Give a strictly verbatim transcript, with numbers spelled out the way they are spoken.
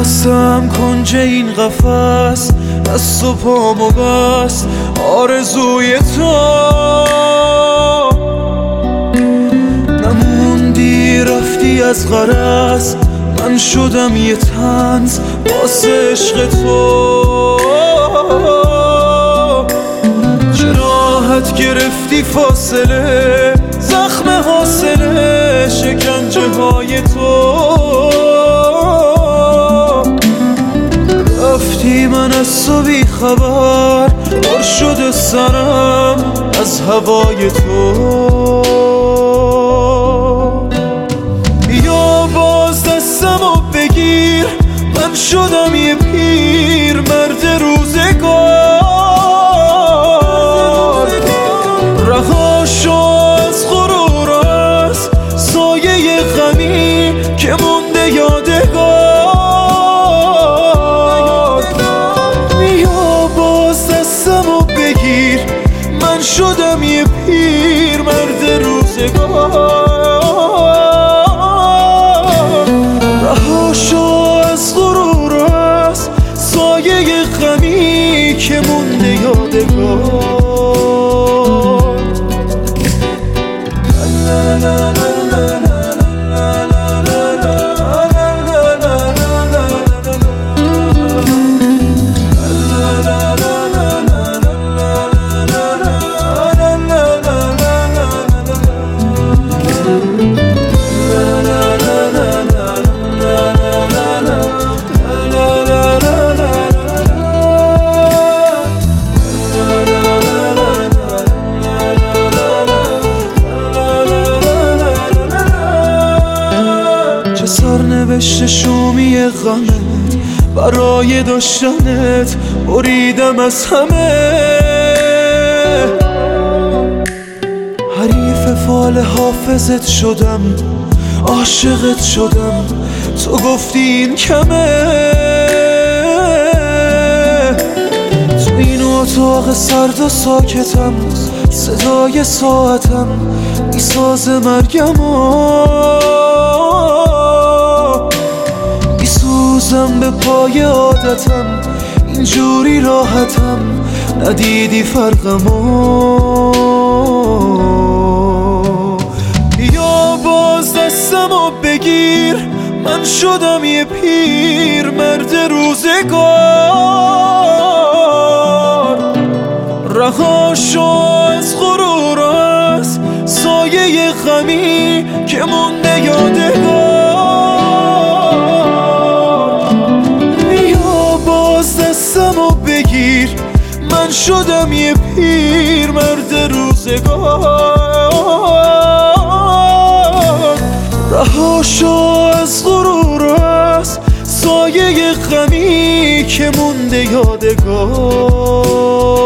واسم کنج این قفس، دست و پامو بس آرزوی تو. نموندی رفتی از غرض، من شدم یه طنز واسه عشق تو. چه راحت گرفتی فاصله، زخم حاصله شکنجه های تو. رفتی من از تو بی خبر، پر شده سرم از هوای تو. بیا باز دستمو بگیر، من شدم یه پیر مرد روزگار. رها شو از غرور، از سایه غمی که مونده یادگار. بیا باز دستمو بگیر، من شدم یه پیر مرد روزگار. رها شو از غرور، از سایه غمی که مونده یادگار. سرنوشت شومی غمت، برای داشتنت بریدم از همه. حریف فال حافظت شدم، عاشقت شدم، تو گفتی این کمه. تو این اتاق سرد و ساکتم، صدای ساعتم میساز مرگمو. میسوزم به پای عادتم، اینجوری راحتم، ندیدی فرقمو. بیا باز دستمو بگیر، من شدم یه پیر مرد روزگار. رها شو از غرور، از سایه غمی که مونده یادگار. بیا باز دستمو بگیر، من شدم یه پیر مرد روزگار. رها شو از غرور، از سایه غمی که مونده یادگار.